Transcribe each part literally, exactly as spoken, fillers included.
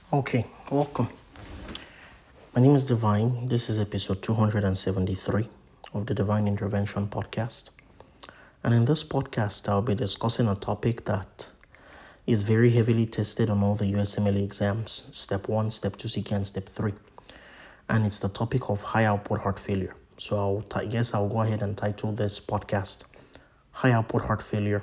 Okay, welcome. My name is Divine. This is episode two hundred seventy-three of the Divine Intervention Podcast. And in this podcast, I'll be discussing a topic that is very heavily tested on all the U S M L E exams, step one, step two C K, and step three. And it's the topic of high output heart failure. So I'll t- I guess I'll go ahead and title this podcast High Output Heart Failure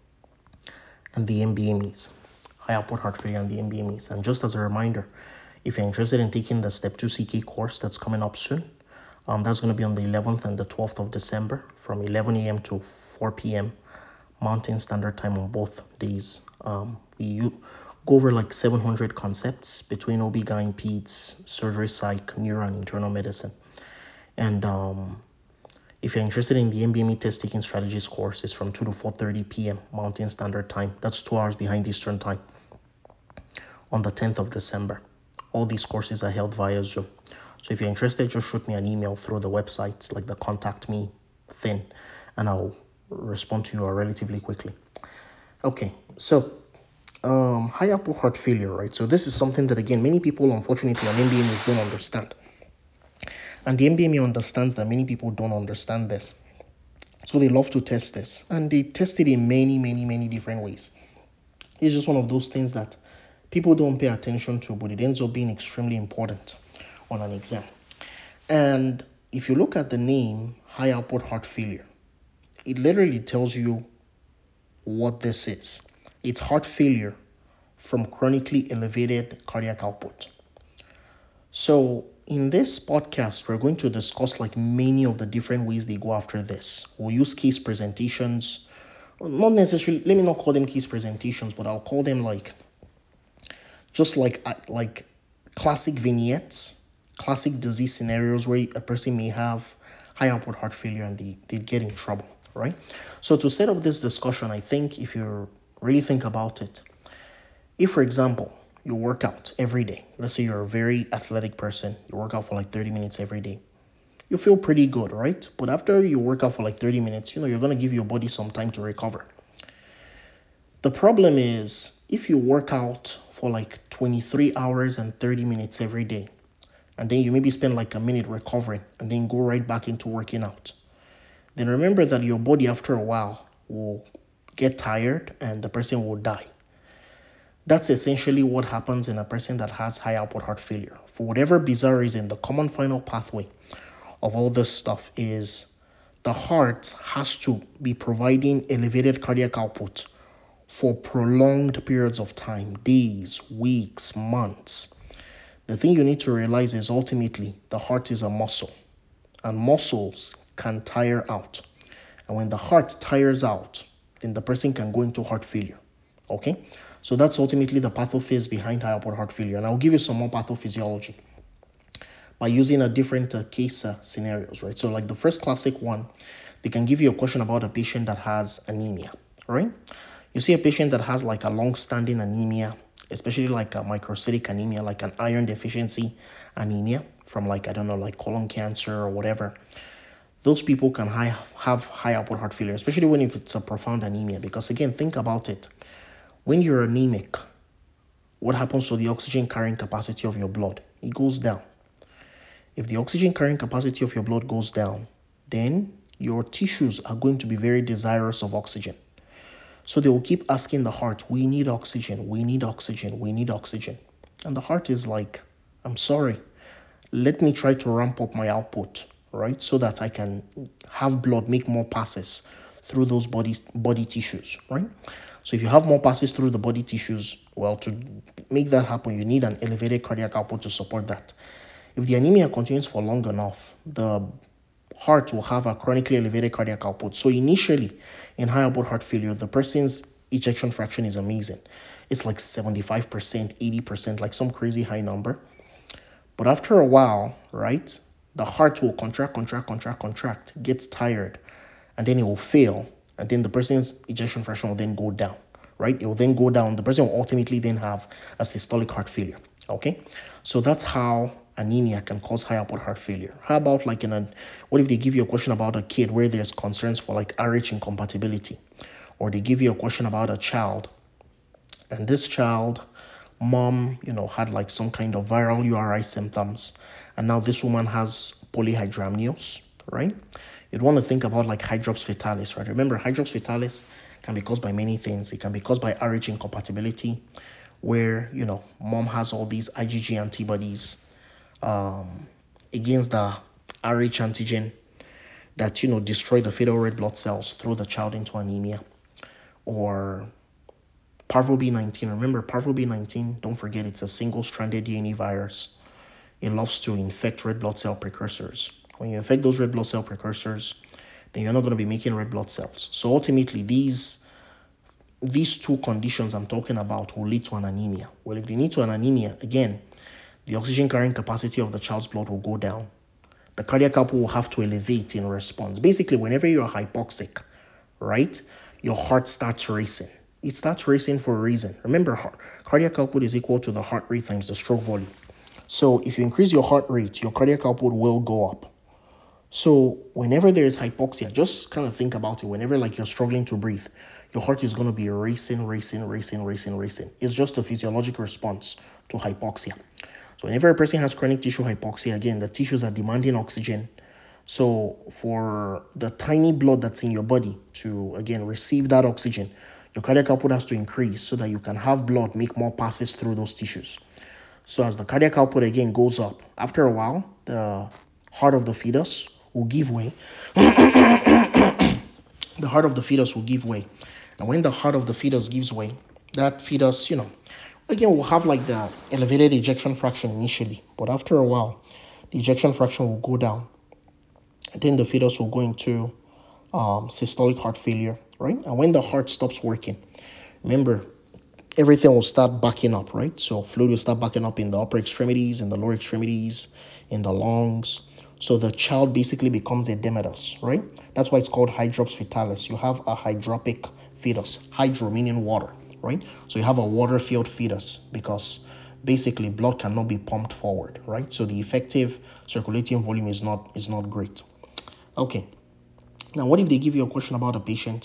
and the M B M Es. High output heart failure and the M B M Es. And just as a reminder, if you're interested in taking the Step two C K course that's coming up soon, um, that's going to be on the eleventh and the twelfth of December from eleven a.m. to four p.m. Mountain Standard Time on both days. Um, we go over like seven hundred concepts between O B G Y N, Peds, surgery, psych, neuro, and internal medicine. And um, if you're interested in the M B M E test taking strategies course, it's from two to four thirty p.m. Mountain Standard Time. That's two hours behind Eastern Time on the tenth of December. All these courses are held via Zoom. So if you're interested, just shoot me an email through the website, like the contact me thing, and I'll respond to you relatively quickly. Okay, so um, high output heart failure, right? So this is something that, again, many people, unfortunately, on M B M Es don't understand. And the M B M E understands that many people don't understand this. So they love to test this. And they test it in many, many, many different ways. It's just one of those things that people don't pay attention to, but it ends up being extremely important on an exam. And if you look at the name high output heart failure, it literally tells you what this is. It's heart failure from chronically elevated cardiac output. So in this podcast, we're going to discuss like many of the different ways they go after this. We'll use case presentations, not necessarily, let me not call them case presentations, but I'll call them like just like like classic vignettes, classic disease scenarios where a person may have high output heart failure and they, they get in trouble, right? So to set up this discussion, I think if you really think about it, if, for example, you work out every day, let's say you're a very athletic person, you work out for like thirty minutes every day, you feel pretty good, right? But after you work out for like thirty minutes, you know, you're going to give your body some time to recover. The problem is if you work out for like twenty-three hours and thirty minutes every day, and then you maybe spend like a minute recovering and then go right back into working out, then remember that your body after a while will get tired and the person will die. That's essentially what happens in a person that has high output heart failure. For whatever bizarre reason, the common final pathway of all this stuff is the heart has to be providing elevated cardiac output for prolonged periods of time, days, weeks, months. The thing you need to realize is ultimately the heart is a muscle, and muscles can tire out. And when the heart tires out, then the person can go into heart failure. Okay? So that's ultimately the pathophys behind high output heart failure. And I'll give you some more pathophysiology by using a different uh, case uh, scenarios, right? So like the first classic one, they can give you a question about a patient that has anemia, right? You see a patient that has like a long-standing anemia, especially like a microcytic anemia, like an iron deficiency anemia from like, I don't know, like colon cancer or whatever. Those people can high, have high output heart failure, especially when if it's a profound anemia. Because again, think about it. When you're anemic, what happens to the oxygen carrying capacity of your blood? It goes down. If the oxygen carrying capacity of your blood goes down, then your tissues are going to be very desirous of oxygen. So they will keep asking the heart, we need oxygen, we need oxygen, we need oxygen. And the heart is like, I'm sorry, let me try to ramp up my output, right? So that I can have blood make more passes through those body, body tissues, right? So if you have more passes through the body tissues, well, to make that happen, you need an elevated cardiac output to support that. If the anemia continues for long enough, the heart will have a chronically elevated cardiac output. So initially, in high output heart failure, the person's ejection fraction is amazing. It's like seventy-five percent, eighty percent, like some crazy high number. But after a while, right, the heart will contract, contract, contract, contract, gets tired, and then it will fail. And then the person's ejection fraction will then go down, right? It will then go down. The person will ultimately then have a systolic heart failure, okay? So that's how anemia can cause high output heart failure. How about like in a, what if they give you a question about a kid where there's concerns for like R H incompatibility? Or they give you a question about a child, and this child mom, you know, had like some kind of viral U R I symptoms, and now this woman has polyhydramnios, right? You'd want to think about like hydrops fetalis, right? Remember, hydrops fetalis can be caused by many things. It can be caused by R H incompatibility, where, you know, mom has all these IgG antibodies um, against the R H antigen that, you know, destroy the fetal red blood cells, throw the child into anemia. Or parvo B nineteen. Remember, parvo B nineteen, don't forget, it's a single-stranded D N A virus. It loves to infect red blood cell precursors. When you infect those red blood cell precursors, then you're not going to be making red blood cells. So ultimately, these these two conditions I'm talking about will lead to an anemia. Well, if they lead to an anemia, again, the oxygen carrying capacity of the child's blood will go down. The cardiac output will have to elevate in response. Basically, whenever you're hypoxic, right, your heart starts racing. It starts racing for a reason. Remember, heart, cardiac output is equal to the heart rate times the stroke volume. So if you increase your heart rate, your cardiac output will go up. So whenever there is hypoxia, just kind of think about it. Whenever like you're struggling to breathe, your heart is going to be racing, racing, racing, racing, racing. It's just a physiological response to hypoxia. So whenever a person has chronic tissue hypoxia, again, the tissues are demanding oxygen. So for the tiny blood that's in your body to, again, receive that oxygen, your cardiac output has to increase so that you can have blood make more passes through those tissues. So as the cardiac output again goes up, after a while, the heart of the fetus will give way. The heart of the fetus will give way. And when the heart of the fetus gives way, that fetus, you know, again, will have like the elevated ejection fraction initially. But after a while, the ejection fraction will go down. And then the fetus will go into um, systolic heart failure, right? And when the heart stops working, remember, everything will start backing up, right? So fluid will start backing up in the upper extremities, in the lower extremities, in the lungs. So the child basically becomes a edematous, right? That's why it's called hydrops fetalis. You have a hydropic fetus, hydro meaning water, right? So you have a water-filled fetus because basically blood cannot be pumped forward, right? So the effective circulating volume is not is not great. Okay. Now, what if they give you a question about a patient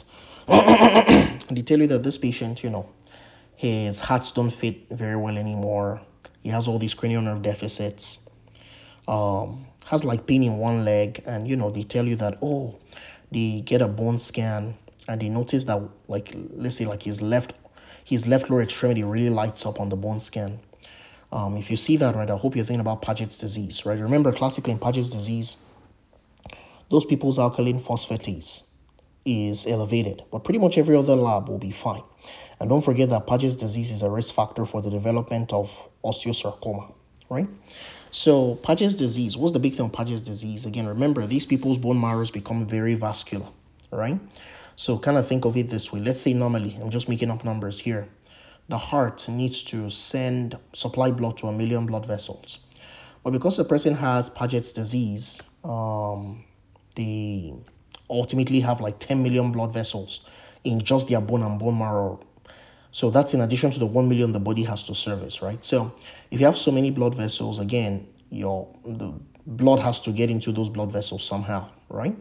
and they tell you that this patient, you know, his hearts don't fit very well anymore. He has all these cranial nerve deficits. Um, has like pain in one leg, and you know they tell you that, oh, they get a bone scan and they notice that, like, let's say like his left his left lower extremity really lights up on the bone scan. Um, if you see that, right, I hope you're thinking about Paget's disease, right? Remember, classically in Paget's disease, those people's alkaline phosphatase is elevated, but pretty much every other lab will be fine. And don't forget that Paget's disease is a risk factor for the development of osteosarcoma, right? So Paget's disease, what's the big thing with Paget's disease? Again, remember, these people's bone marrows become very vascular, right? So kind of think of it this way. Let's say normally, I'm just making up numbers here, the heart needs to send, supply blood to a million blood vessels. But because the person has Paget's disease, um, they ultimately have like ten million blood vessels in just their bone and bone marrow. So that's in addition to the one million the body has to service, right? So if you have so many blood vessels, again, your the blood has to get into those blood vessels somehow, right?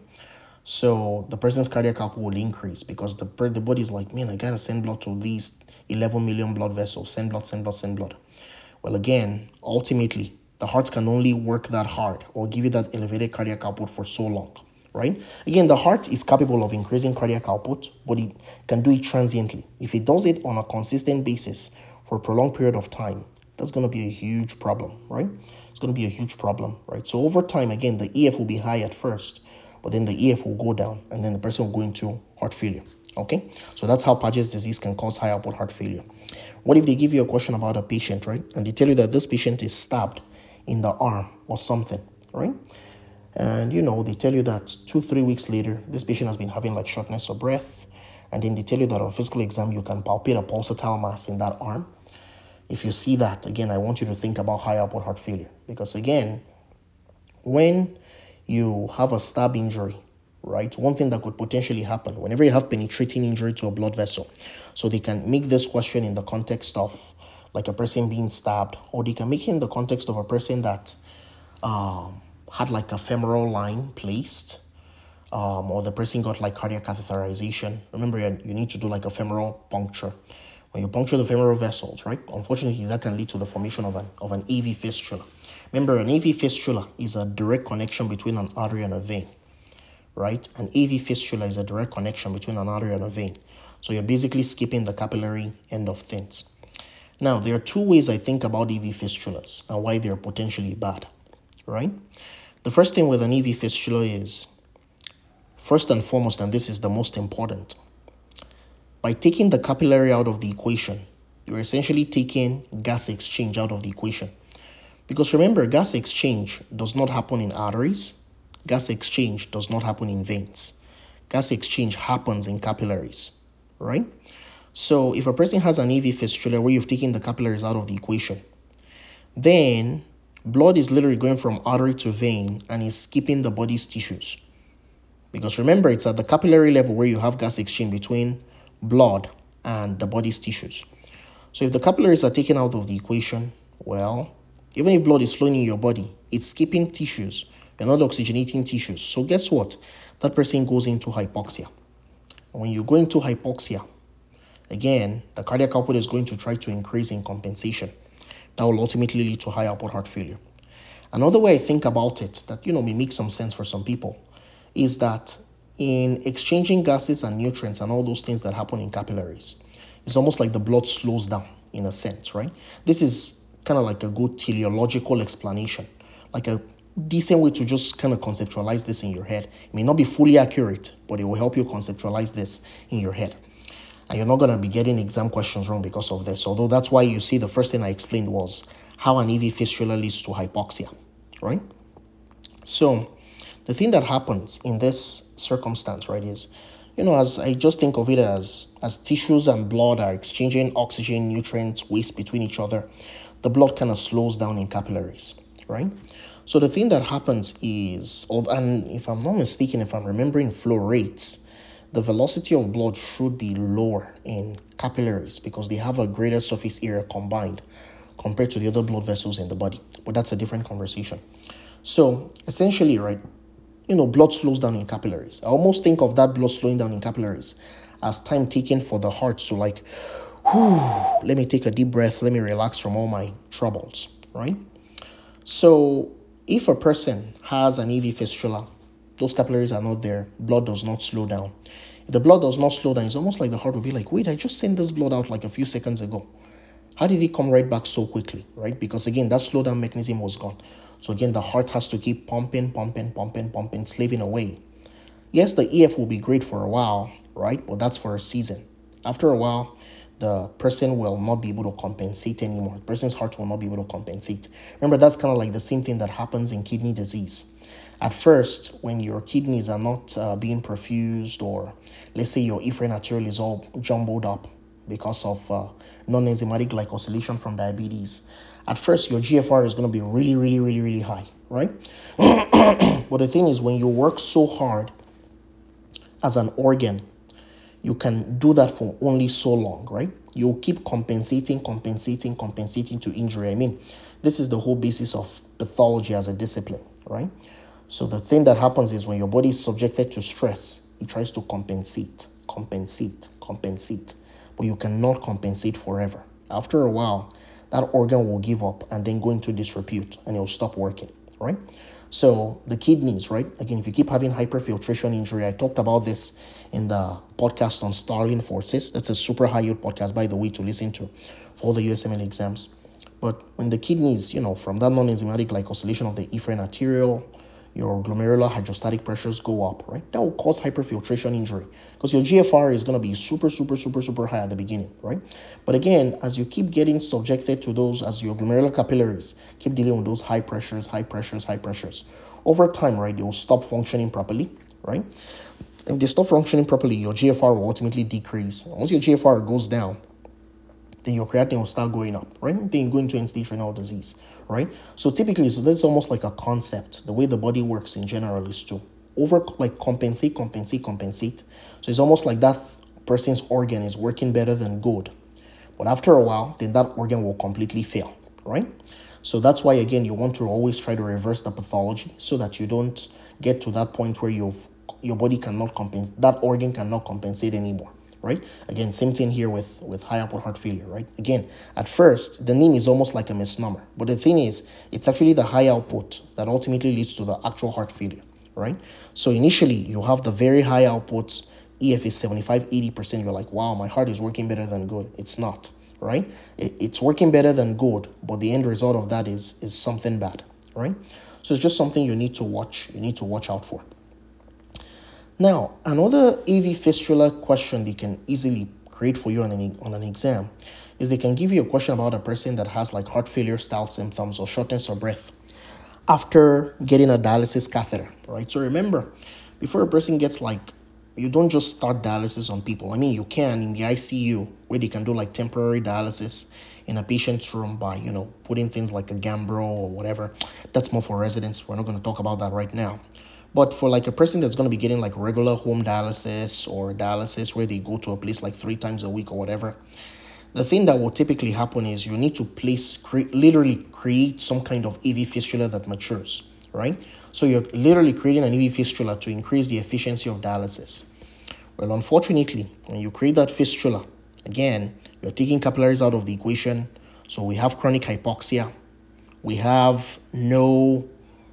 So the person's cardiac output will increase because the the body is like, man, I gotta send blood to these eleven million blood vessels. Send blood, send blood, send blood. Well, again, ultimately, the heart can only work that hard or give you that elevated cardiac output for so long, right? Again, the heart is capable of increasing cardiac output, but it can do it transiently. If it does it on a consistent basis for a prolonged period of time, that's going to be a huge problem, right? It's going to be a huge problem, right? So over time, again, the E F will be high at first, but then the E F will go down, and then the person will go into heart failure, okay? So that's how Paget's disease can cause high output heart failure. What if they give you a question about a patient, right? And they tell you that this patient is stabbed in the arm or something, right? And, you know, they tell you that two, three weeks later, this patient has been having like shortness of breath. And then they tell you that on physical exam, you can palpate a pulsatile mass in that arm. If you see that, again, I want you to think about high output heart failure. Because again, when you have a stab injury, right, one thing that could potentially happen whenever you have penetrating injury to a blood vessel, so they can make this question in the context of like a person being stabbed, or they can make it in the context of a person that um, had like a femoral line placed, um, or the person got like cardiac catheterization. Remember, you need to do like a femoral puncture When you puncture the femoral vessels, right? Unfortunately, that can lead to the formation of an of an A V fistula. Remember, an A V fistula is a direct connection between an artery and a vein, right? An A V fistula is a direct connection between an artery and a vein. So you're basically skipping the capillary end of things. Now, there are two ways I think about A V fistulas and why they're potentially bad, right? The first thing with an A V fistula is, first and foremost, and this is the most important, by taking the capillary out of the equation, you're essentially taking gas exchange out of the equation. Because remember, gas exchange does not happen in arteries. Gas exchange does not happen in veins. Gas exchange happens in capillaries, right? So if a person has an A V fistula where you've taken the capillaries out of the equation, then blood is literally going from artery to vein and is skipping the body's tissues. Because remember, it's at the capillary level where you have gas exchange between blood and the body's tissues. So if the capillaries are taken out of the equation, well, even if blood is flowing in your body, it's skipping tissues. You're not oxygenating tissues. So guess what? That person goes into hypoxia. And when you go into hypoxia, again, the cardiac output is going to try to increase in compensation. That will ultimately lead to high output heart failure. Another way I think about it that, you know, may make some sense for some people is that in exchanging gases and nutrients and all those things that happen in capillaries, it's almost like the blood slows down in a sense, right? This is kind of like a good teleological explanation, like a decent way to just kind of conceptualize this in your head. It may not be fully accurate, but it will help you conceptualize this in your head. And you're not going to be getting exam questions wrong because of this. Although that's why you see the first thing I explained was how an A V fistula leads to hypoxia, right? So the thing that happens in this circumstance, right, is, you know, as I just think of it as, as tissues and blood are exchanging oxygen, nutrients, waste between each other, the blood kind of slows down in capillaries, right? So the thing that happens is, and if I'm not mistaken, if I'm remembering flow rates, the velocity of blood should be lower in capillaries because they have a greater surface area combined compared to the other blood vessels in the body. But that's a different conversation. So essentially, right, you know, blood slows down in capillaries. I almost think of that blood slowing down in capillaries as time taken for the heart to like, whew, let me take a deep breath, let me relax from all my troubles, right? So if a person has an A V fistula, those capillaries are not there, blood does not slow down. If the blood does not slow down, it's almost like the heart will be like, wait, I just sent this blood out like a few seconds ago. How did it come right back so quickly, right? Because again, that slowdown mechanism was gone. So again, the heart has to keep pumping, pumping, pumping, pumping, slaving away. Yes, the E F will be great for a while, right? But that's for a season. After a while, the person will not be able to compensate anymore. The person's heart will not be able to compensate. Remember, that's kind of like the same thing that happens in kidney disease. At first, when your kidneys are not uh, being perfused, or let's say your efferent arteriole is all jumbled up because of uh, non-enzymatic glycosylation from diabetes, at first your G F R is going to be really, really, really, really high, right? But the thing is, when you work so hard as an organ, you can do that for only so long, right? You'll keep compensating, compensating, compensating to injury. I mean, this is the whole basis of pathology as a discipline, right? So the thing that happens is when your body is subjected to stress, it tries to compensate, compensate, compensate. But you cannot compensate forever. After a while, that organ will give up and then go into disrepute and it will stop working, right? So the kidneys, right? Again, if you keep having hyperfiltration injury, I talked about this in the podcast on Starling forces. That's a super high yield podcast, by the way, to listen to for all the U S M L exams. But when the kidneys, you know, from that non-enzymatic glycosylation of the efferent arteriole, your glomerular hydrostatic pressures go up, right? That will cause hyperfiltration injury because your G F R is going to be super, super, super, super high at the beginning, right? But again, as you keep getting subjected to those, as your glomerular capillaries keep dealing with those high pressures, high pressures, high pressures, over time, right, they will stop functioning properly, right? If they stop functioning properly, your G F R will ultimately decrease. Once your G F R goes down, then your creatinine will start going up, right? Then you go into end-stage renal disease, right? So typically, so that's almost like a concept. The way the body works in general is to over, like compensate, compensate, compensate. So it's almost like that person's organ is working better than good. But after a while, then that organ will completely fail, right? So that's why, again, you want to always try to reverse the pathology so that you don't get to that point where you've, your body cannot compensate, that organ cannot compensate anymore, right? Again, same thing here with, with high output heart failure, right? Again, at first, the name is almost like a misnomer. But the thing is, it's actually the high output that ultimately leads to the actual heart failure, right? So initially, you have the very high outputs, E F is seventy-five, eighty percent. You're like, wow, my heart is working better than good. It's not, right? It, it's working better than good, but the end result of that is, is something bad, right? So it's just something you need to watch. You need to watch out for. Now, another A V fistula question they can easily create for you on an, on an exam is they can give you a question about a person that has like heart failure style symptoms or shortness of breath after getting a dialysis catheter, right? So remember, before a person gets like, you don't just start dialysis on people. I mean, you can in the I C U where they can do like temporary dialysis in a patient's room by, you know, putting things like a Gambro or whatever. That's more for residents. We're not going to talk about that right now. But for like a person that's going to be getting like regular home dialysis or dialysis where they go to a place like three times a week or whatever, the thing that will typically happen is you need to place, cre- literally create some kind of A V fistula that matures, right? So you're literally creating an A V fistula to increase the efficiency of dialysis. Well, unfortunately, when you create that fistula, again, you're taking capillaries out of the equation. So we have chronic hypoxia. We have no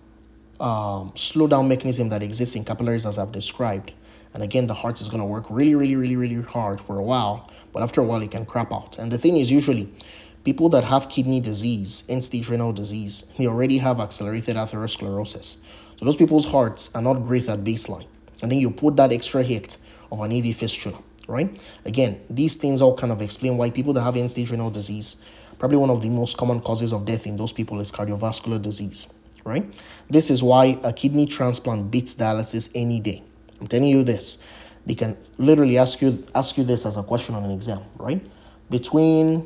um, slowdown mechanism that exists in capillaries as I've described. And again, the heart is going to work really, really, really, really hard for a while. But after a while, it can crap out. And the thing is, usually, people that have kidney disease, end-stage renal disease, they already have accelerated atherosclerosis. So those people's hearts are not great at baseline. And then you put that extra hit of an A V fistula, right? Again, these things all kind of explain why people that have end-stage renal disease, probably one of the most common causes of death in those people is cardiovascular disease, right? This is why a kidney transplant beats dialysis any day. I'm telling you this. They can literally ask you ask you this as a question on an exam, right? Between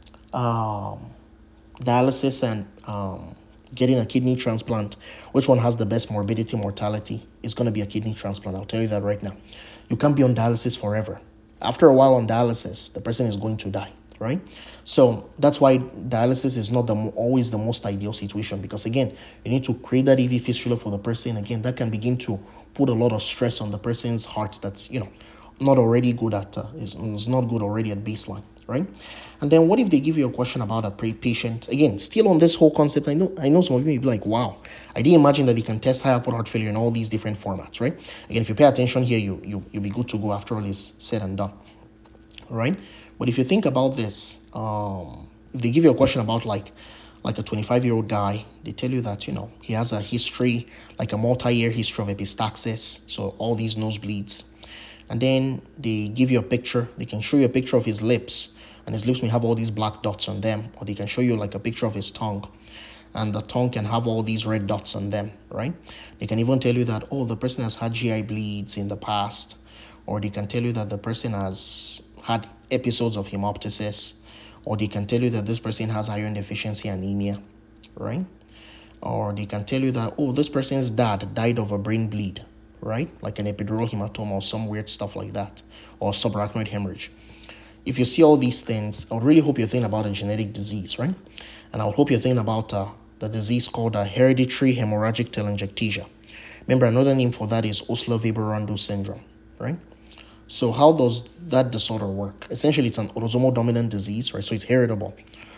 um, dialysis and um, getting a kidney transplant, which one has the best morbidity mortality? Is going to be a kidney transplant. I'll tell you that right now. You can't be on dialysis forever. After a while on dialysis, the person is going to die, right? So that's why dialysis is not the always the most ideal situation, because again, you need to create that A V fistula for the person. Again, that can begin to put a lot of stress on the person's heart that's, you know, not already good at, uh, is, is not good already at baseline, right? And then what if they give you a question about a patient? Again, still on this whole concept, I know I know some of you may be like, wow, I didn't imagine that they can test high output heart failure in all these different formats, right? Again, if you pay attention here, you, you, you'll be good to go after all is said and done, right? But if you think about this, um, if they give you a question about like, like a twenty-five-year-old guy, they tell you that, you know, he has a history, like a multi-year history of epistaxis, so all these nosebleeds. And then they give you a picture. They can show you a picture of his lips, and his lips may have all these black dots on them. Or they can show you like a picture of his tongue, and the tongue can have all these red dots on them, right? They can even tell you that, oh, the person has had G I bleeds in the past. Or they can tell you that the person has had episodes of hemoptysis. Or they can tell you that this person has iron deficiency anemia, right? Or they can tell you that, oh, this person's dad died of a brain bleed, right? Like an epidural hematoma or some weird stuff like that, or subarachnoid hemorrhage. If you see all these things, I would really hope you're thinking about a genetic disease, right? And I would hope you're thinking about uh, the disease called uh, hereditary hemorrhagic telangiectasia. Remember, another name for that is Osler-Weber-Rondo syndrome, right? So how does that disorder work? Essentially, it's an autosomal dominant disease, right? So it's heritable.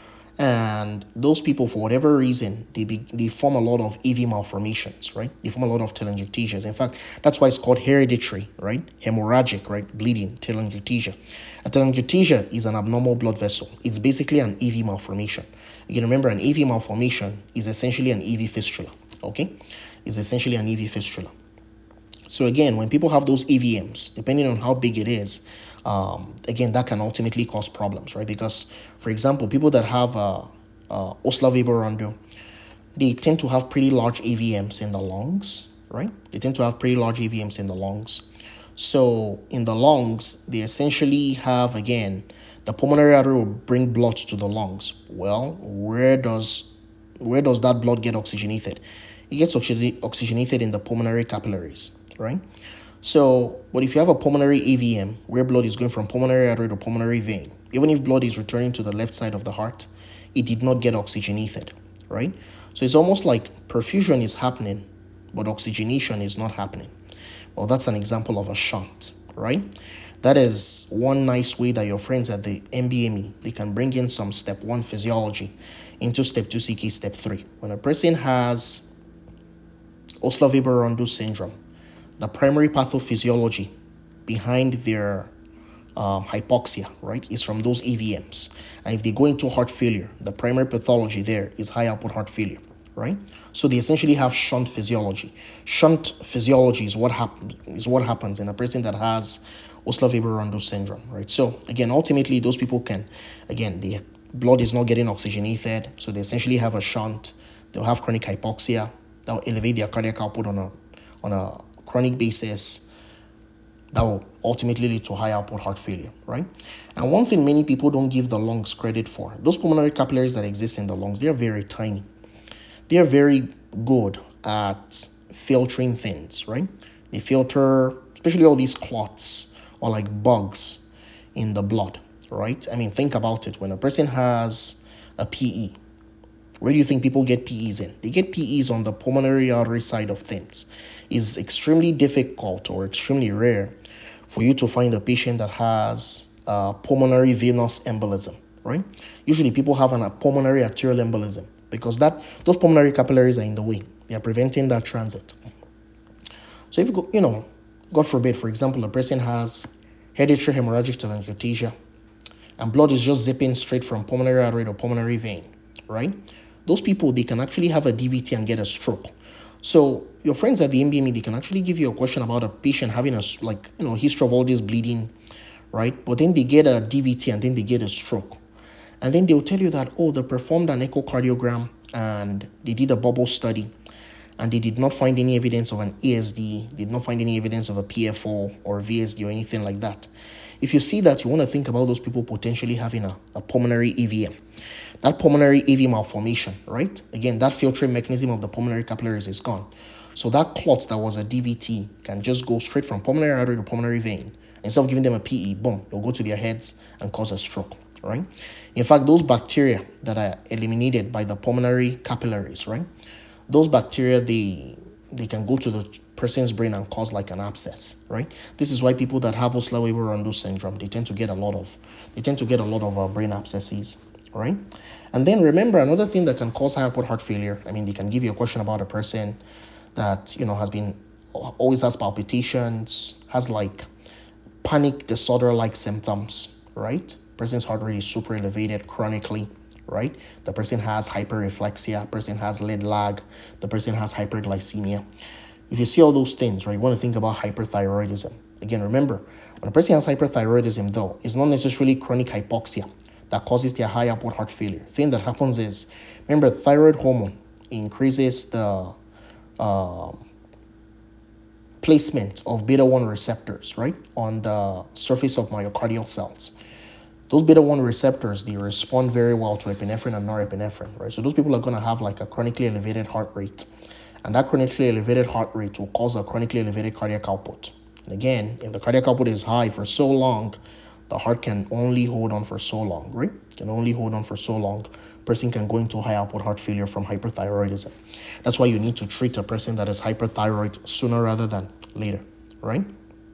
And those people, for whatever reason, they be, they form a lot of A V malformations, right? They form a lot of telangiectasias. In fact, that's why it's called hereditary, right? Hemorrhagic, right? Bleeding, telangiectasia. A telangiectasia is an abnormal blood vessel. It's basically an A V malformation. You can remember an A V malformation is essentially an A V fistula, okay? It's essentially an A V fistula. So again, when people have those A V Ms, depending on how big it is, um, again, that can ultimately cause problems, right? Because, for example, people that have uh, uh, Osler-Weber-Rondo, they tend to have pretty large A V Ms in the lungs, right? They tend to have pretty large A V Ms in the lungs. So in the lungs, they essentially have, again, the pulmonary artery will bring blood to the lungs. Well, where does where does that blood get oxygenated? It gets oxygenated in the pulmonary capillaries, right? So, but if you have a pulmonary A V M where blood is going from pulmonary artery to pulmonary vein, even if blood is returning to the left side of the heart, it did not get oxygenated, right? So it's almost like perfusion is happening, but oxygenation is not happening. Well, that's an example of a shunt, right? That is one nice way that your friends at the M B M E, they can bring in some step one physiology into step two C K, step three. When a person has Osler-Weber-Rondo syndrome, the primary pathophysiology behind their um, hypoxia, right, is from those A V Ms. And if they go into heart failure, the primary pathology there is high output heart failure, right? So they essentially have shunt physiology. Shunt physiology is what happens is what happens in a person that has Osler-Weber-Rondo syndrome, right? So again, ultimately, those people can, again, the blood is not getting oxygenated, so they essentially have a shunt. They'll have chronic hypoxia. That will elevate their cardiac output on a on a chronic basis. That will ultimately lead to high output heart failure, right? And one thing many people don't give the lungs credit for, those pulmonary capillaries that exist in the lungs, they are very tiny. They are very good at filtering things, right? They filter, especially all these clots or like bugs in the blood, right? I mean, think about it. When a person has a P E, where do you think people get P Es in? They get P Es on the pulmonary artery side of things. It's extremely difficult or extremely rare for you to find a patient that has uh, pulmonary venous embolism, right? Usually people have an, a pulmonary arterial embolism because that those pulmonary capillaries are in the way. They are preventing that transit. So if you go, you know, God forbid, for example, a person has hereditary hemorrhagic telangiectasia and blood is just zipping straight from pulmonary artery to pulmonary vein, right? Those people, they can actually have a D V T and get a stroke. So your friends at the M B M E, they can actually give you a question about a patient having a, like, you know, history of all this bleeding, right? But then they get a D V T and then they get a stroke. And then they'll tell you that, oh, they performed an echocardiogram and they did a bubble study and they did not find any evidence of an A S D, did not find any evidence of a P F O or V S D or anything like that. If you see that, you want to think about those people potentially having a, a pulmonary A V M. That pulmonary A V malformation, right? Again, that filtering mechanism of the pulmonary capillaries is gone. So that clot that was a D V T can just go straight from pulmonary artery to pulmonary vein. Instead of giving them a P E, boom, it'll go to their heads and cause a stroke, right? In fact, those bacteria that are eliminated by the pulmonary capillaries, right? Those bacteria, they they can go to the person's brain and cause like an abscess, right? This is why people that have Osler-Weber-Rondo syndrome, they tend to get a lot of they tend to get a lot of uh, brain abscesses, right? And then remember, another thing that can cause high output heart failure, I mean, they can give you a question about a person that, you know, has been always has palpitations, has like panic disorder like symptoms, right? Person's heart rate is super elevated chronically, right? The person has hyperreflexia, person has lead lag, the person has hyperglycemia. If you see all those things, right, you want to think about hyperthyroidism. Again, remember, when a person has hyperthyroidism, though, it's not necessarily chronic hypoxia that causes their high output heart failure. The thing that happens is, remember, thyroid hormone increases the uh, placement of beta one receptors, right, on the surface of myocardial cells. Those beta one receptors, they respond very well to epinephrine and norepinephrine, right? So those people are going to have like a chronically elevated heart rate. And that chronically elevated heart rate will cause a chronically elevated cardiac output. And again, if the cardiac output is high for so long, the heart can only hold on for so long, right? Can only hold on for so long. Person can go into high output heart failure from hyperthyroidism. That's why you need to treat a person that is hyperthyroid sooner rather than later, right?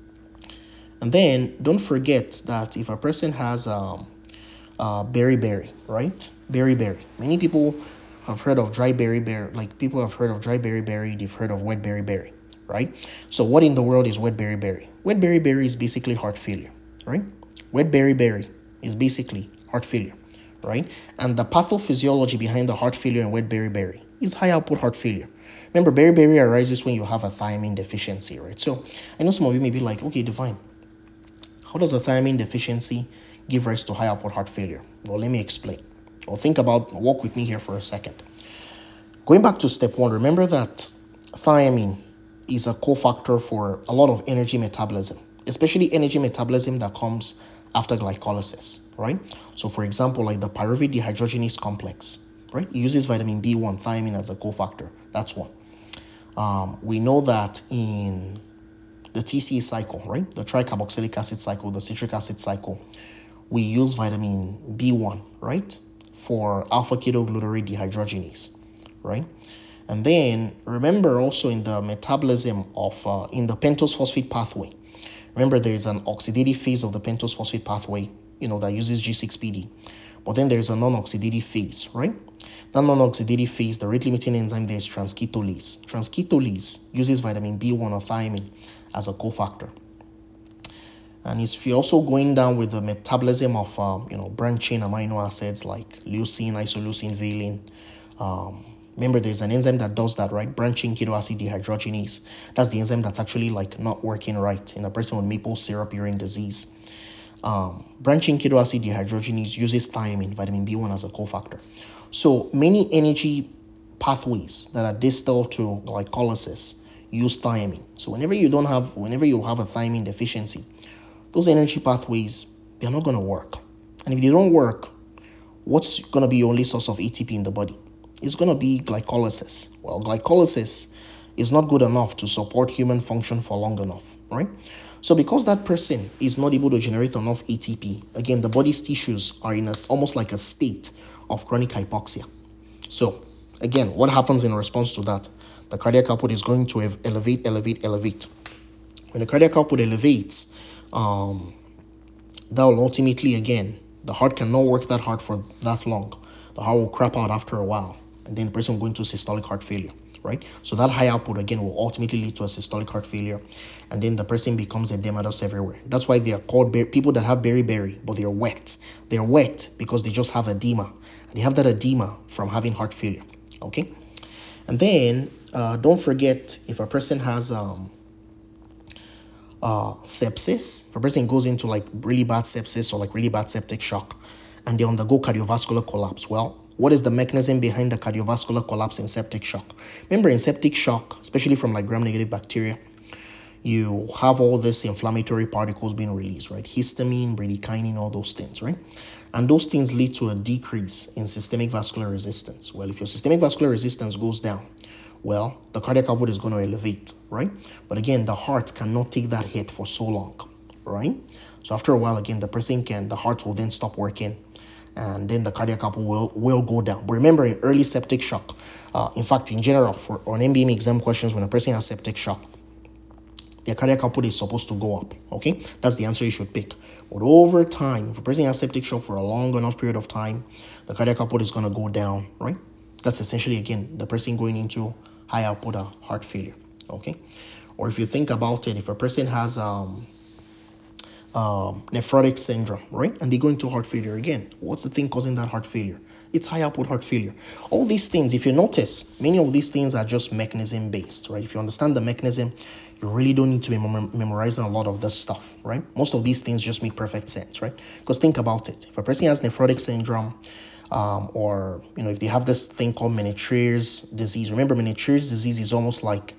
And then don't forget that if a person has um, uh, beriberi, right? Beriberi. Many people have heard of dry beriberi, like people have heard of dry beriberi, they've heard of wet beriberi, right? So what in the world is wet beriberi? Wet beriberi is basically heart failure, right? Wet beriberi is basically heart failure, right? And the pathophysiology behind the heart failure and wet beriberi is high output heart failure. Remember, beriberi arises when you have a thiamine deficiency, right? So I know some of you may be like, okay, Divine, how does a thiamine deficiency give rise to high output heart failure? Well, let me explain. Well, think about, walk with me here for a second. Going back to step one, remember that thiamine is a cofactor for a lot of energy metabolism, especially energy metabolism that comes after glycolysis, right? So for example, like the pyruvate dehydrogenase complex, right? It uses vitamin B one, thiamine as a cofactor. That's one. Um, we know that in the T C A cycle, right? The tricarboxylic acid cycle, the citric acid cycle, we use vitamin B one, right? For alpha ketoglutarate dehydrogenase, right? And then remember also in the metabolism of, uh, in the pentose phosphate pathway, remember there is an oxidative phase of the pentose phosphate pathway, you know, that uses G six P D. But then there's a non-oxidative phase, right? That non-oxidative phase, the rate-limiting enzyme there is transketolase. Transketolase uses vitamin B one or thiamine as a cofactor. And if you're also going down with the metabolism of, um, you know, branched-chain amino acids like leucine, isoleucine, valine. Um, remember, there's an enzyme that does that, right? Branched-chain keto acid dehydrogenase. That's the enzyme that's actually like not working right in a person with maple syrup urine disease. Um, branched-chain keto acid dehydrogenase uses thiamine, vitamin B one as a cofactor. So many energy pathways that are distal to glycolysis use thiamine. So whenever you don't have, whenever you have a thiamine deficiency, those energy pathways, they're not going to work. And if they don't work, what's going to be your only source of A T P in the body? It's going to be glycolysis. Well, glycolysis is not good enough to support human function for long enough, right? So because that person is not able to generate enough A T P, again, the body's tissues are in a, almost like a state of chronic hypoxia. So again, what happens in response to that? The cardiac output is going to elevate, elevate, elevate. When the cardiac output elevates, um, that will ultimately, again, the heart cannot work that hard for that long. The heart will crap out after a while, and then the person will go into systolic heart failure, right? So that high output, again, will ultimately lead to a systolic heart failure, and then the person becomes edematous everywhere. That's why they are called people that have beriberi, but they're wet. They're wet because they just have edema, and they have that edema from having heart failure, okay? And then uh, don't forget, if a person has um, uh, sepsis, if a person goes into like really bad sepsis or like really bad septic shock, and they undergo cardiovascular collapse, well, what is the mechanism behind the cardiovascular collapse in septic shock? Remember, in septic shock, especially from like gram-negative bacteria, you have all these inflammatory particles being released, right? Histamine, bradykinin, all those things, right? And those things lead to a decrease in systemic vascular resistance. Well, if your systemic vascular resistance goes down, well, the cardiac output is going to elevate, right? But again, the heart cannot take that hit for so long, right? So after a while, again, the person can, the heart will then stop working, and then the cardiac output will, will go down. But remember, in early septic shock, uh, in fact, in general, for on M B M exam questions, when a person has septic shock, their cardiac output is supposed to go up, okay? That's the answer you should pick. But over time, if a person has septic shock for a long enough period of time, the cardiac output is going to go down, right? That's essentially, again, the person going into high output uh, heart failure, okay? Or if you think about it, if a person has um, uh, nephrotic syndrome, right? And they go into heart failure again, what's the thing causing that heart failure? It's high output heart failure. All these things, if you notice, many of these things are just mechanism based, right? If you understand the mechanism, you really don't need to be mem- memorizing a lot of this stuff, right? Most of these things just make perfect sense, right? Because think about it. If a person has nephrotic syndrome, um, or, you know, if they have this thing called Meniere's disease, remember Meniere's disease is almost like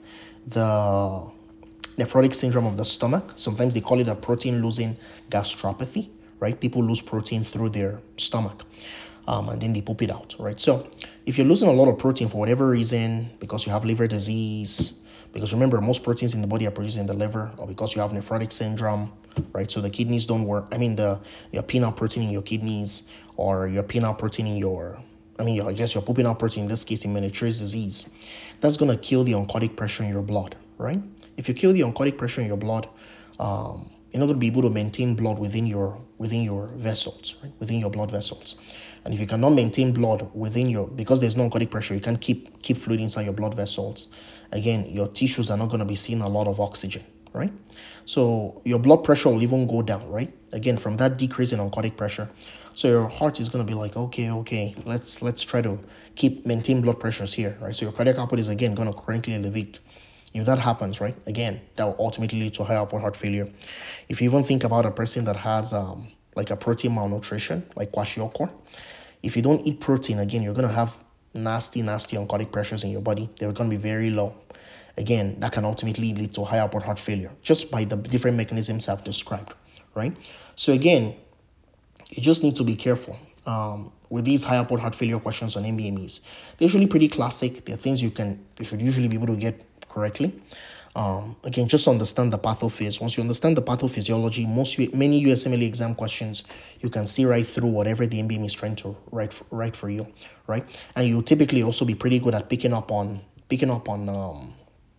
the nephrotic syndrome of the stomach. Sometimes they call it a protein losing gastropathy, right? People lose protein through their stomach. Um, and then they poop it out, right? So if you're losing a lot of protein for whatever reason, because you have liver disease, because remember, most proteins in the body are produced in the liver, or because you have nephrotic syndrome, right? So the kidneys don't work. I mean, the you're peeing out protein in your kidneys, or you're peeing out protein in your, I mean, I guess you're pooping out protein, in this case, in Meniere's disease. That's going to kill the oncotic pressure in your blood, right? If you kill the oncotic pressure in your blood, um, you're not going to be able to maintain blood within your within your vessels, right? Within your blood vessels. And if you cannot maintain blood within your, because there's no oncotic pressure, you can't keep keep fluid inside your blood vessels. Again, your tissues are not going to be seeing a lot of oxygen, right? So your blood pressure will even go down, right? Again, from that decrease in oncotic pressure. So your heart is going to be like, okay, okay, let's let's try to keep maintain blood pressures here, right? So your cardiac output is again going to chronically elevate. If that happens, right, again, that will ultimately lead to high output heart failure. If you even think about a person that has um like a protein malnutrition, like kwashiorkor, if you don't eat protein, again, you're going to have nasty, nasty oncotic pressures in your body. They're going to be very low. Again, that can ultimately lead to high output heart failure, just by the different mechanisms I've described, right? So again, you just need to be careful um, with these high output heart failure questions on M B M Es. They're usually pretty classic. They're things you can, you should usually be able to get correctly. Um, again, just understand the pathophys. Once you understand the pathophysiology, most many U S M L E exam questions, you can see right through whatever the M B M is trying to write for, write for you, right? And you'll typically also be pretty good at picking up on picking up on um,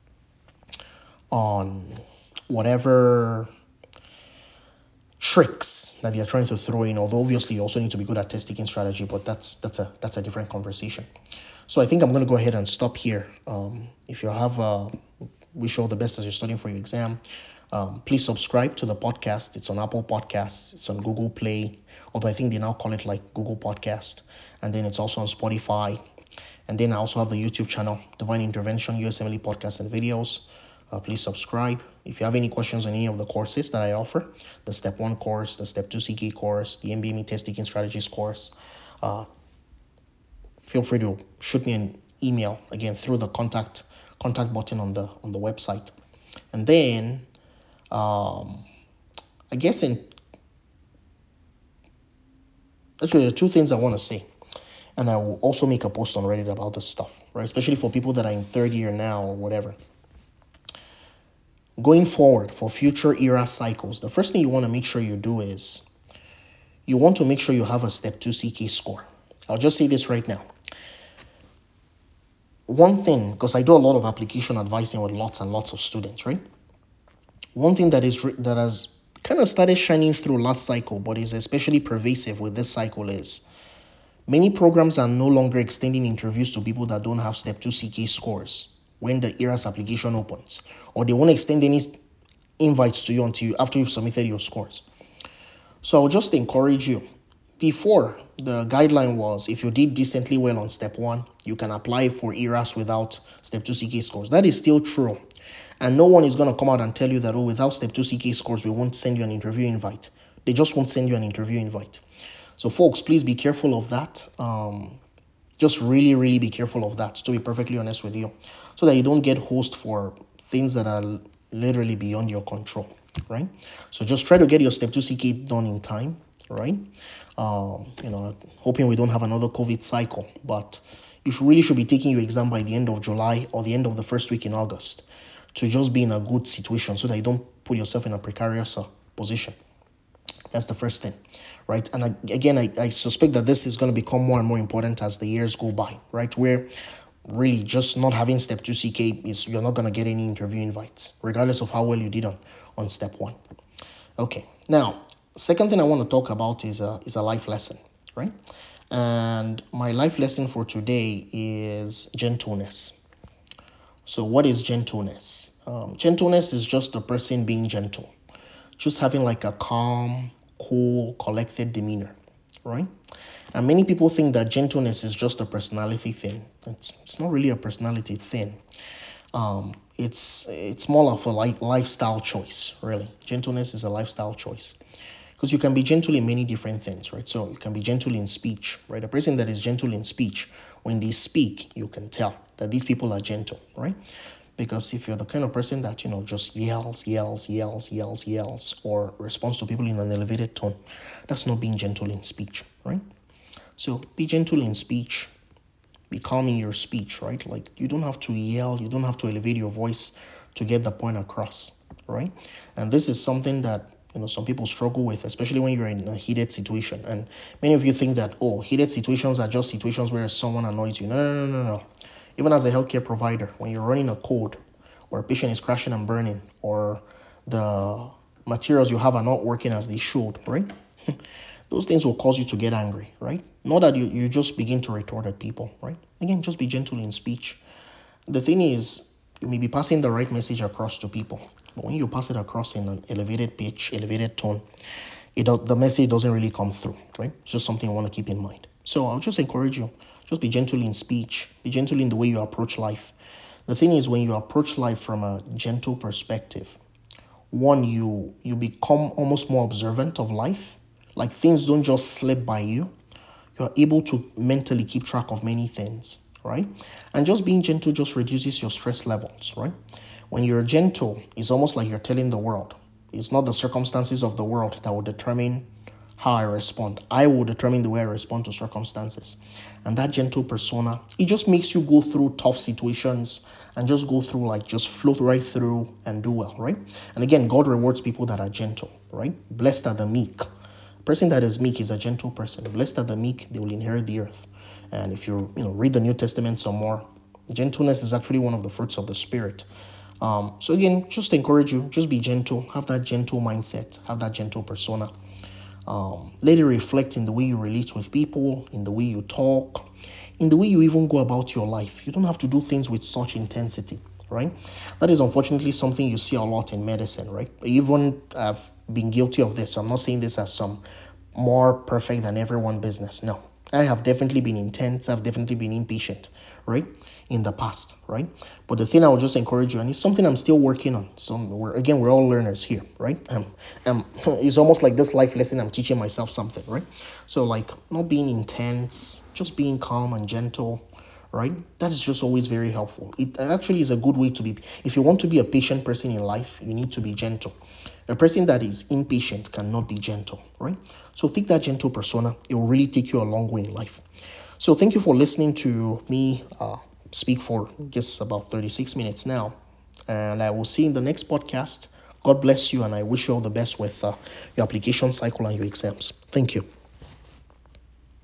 on whatever tricks that you're trying to throw in. Although obviously you also need to be good at test taking strategy, but that's that's a that's a different conversation. So I think I'm going to go ahead and stop here. Um, if you have, uh, wish you all the best as you're studying for your exam. Um, please subscribe to the podcast. It's on Apple Podcasts. It's on Google Play, although I think they now call it like Google Podcast. And then it's also on Spotify. And then I also have the YouTube channel, Divine Intervention, U S M L E Podcasts and Videos. Uh, please subscribe. If you have any questions on any of the courses that I offer, the Step one course, the Step two C K course, the M B M E Test Taking Strategies course, uh, feel free to shoot me an email again through the contact contact button on the on the website. And then um, I guess in actually there are two things I want to say, and I will also make a post on Reddit about this stuff, right? Especially for people that are in third year now or whatever. Going forward for future era cycles, the first thing you want to make sure you do is you want to make sure you have a Step two C K score. I'll just say this right now. One thing, because I do a lot of application advising with lots and lots of students, right? One thing that is that has kind of started shining through last cycle, but is especially pervasive with this cycle is many programs are no longer extending interviews to people that don't have Step two C K scores when the E R A S application opens, or they won't extend any invites to you until you, after you've submitted your scores. So I would just encourage you. Before, the guideline was if you did decently well on Step one, you can apply for E R A S without Step two C K scores. That is still true. And no one is going to come out and tell you that, oh, without Step two C K scores, we won't send you an interview invite. They just won't send you an interview invite. So, folks, please be careful of that. Um, just really, really be careful of that, to be perfectly honest with you, so that you don't get hosed for things that are literally beyond your control, right? So just try to get your Step two C K done in time, right? Um, you know, hoping we don't have another COVID cycle, but you should, really should be taking your exam by the end of July or the end of the first week in August to just be in a good situation so that you don't put yourself in a precarious uh, position. That's the first thing, right? And I, again, I, I suspect that this is going to become more and more important as the years go by, right? Where really just not having Step two C K is you're not going to get any interview invites, regardless of how well you did on, on Step one. Okay, now, second thing I want to talk about is a, is a life lesson, right? And my life lesson for today is gentleness. So what is gentleness? Um, gentleness is just a person being gentle, just having like a calm, cool, collected demeanor, right? And many people think that gentleness is just a personality thing. It's, it's not really a personality thing. Um, it's it's more of a like lifestyle choice, really. Gentleness is a lifestyle choice. Because you can be gentle in many different things, right? So you can be gentle in speech, right? A person that is gentle in speech, when they speak, you can tell that these people are gentle, right? Because if you're the kind of person that, you know, just yells, yells, yells, yells, yells, or responds to people in an elevated tone, that's not being gentle in speech, right? So be gentle in speech, be calm in your speech, right? Like you don't have to yell, you don't have to elevate your voice to get the point across, right? And this is something that, you know, some people struggle with, especially when you're in a heated situation. And many of you think that, oh, heated situations are just situations where someone annoys you. No, no, no, no, no. Even as a healthcare provider, when you're running a code or a patient is crashing and burning, or the materials you have are not working as they should, right? Those things will cause you to get angry, right? Not that you, you just begin to retort at people, right? Again, just be gentle in speech. The thing is, you may be passing the right message across to people, but when you pass it across in an elevated pitch, elevated tone, it the message doesn't really come through, right? It's just something you want to keep in mind. So I'll just encourage you, just be gentle in speech, be gentle in the way you approach life. The thing is, when you approach life from a gentle perspective, one, you you become almost more observant of life. Like things don't just slip by you. You're able to mentally keep track of many things, right? And just being gentle just reduces your stress levels, right? When you're gentle, it's almost like you're telling the world. It's not the circumstances of the world that will determine how I respond. I will determine the way I respond to circumstances. And that gentle persona, it just makes you go through tough situations and just go through, like, just float right through and do well, right? And again, God rewards people that are gentle, right? Blessed are the meek. A person that is meek is a gentle person. Blessed are the meek, they will inherit the earth. And if you, you know, read the New Testament some more, Gentleness is actually one of the fruits of the Spirit. Um, so again, just encourage you, just be gentle, have that gentle mindset, have that gentle persona. Um, let it reflect in the way you relate with people, in the way you talk, in the way you even go about your life. You don't have to do things with such intensity, right? That is unfortunately something you see a lot in medicine, right? Even I've been guilty of this. So I'm not saying this as some more perfect than everyone business. No, I have definitely been intense. I've definitely been impatient, right? In the past, right? But the thing I would just encourage you, and it's something I'm still working on. So we're, again, we're all learners here, right? Um, um, it's almost like this life lesson. I'm teaching myself something, right? So like not being intense, just being calm and gentle, right? That is just always very helpful. It actually is a good way to be. If you want to be a patient person in life, you need to be gentle. A person that is impatient cannot be gentle, right? So take that gentle persona. It will really take you a long way in life. So thank you for listening to me uh, speak for, I guess, about thirty-six minutes now. And I will see you in the next podcast. God bless you, and I wish you all the best with uh, your application cycle and your exams. Thank you.